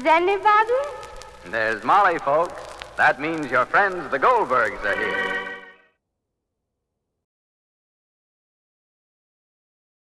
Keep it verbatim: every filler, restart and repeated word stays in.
anybody? There's Molly, folks. That means your friends, the Goldbergs, are here.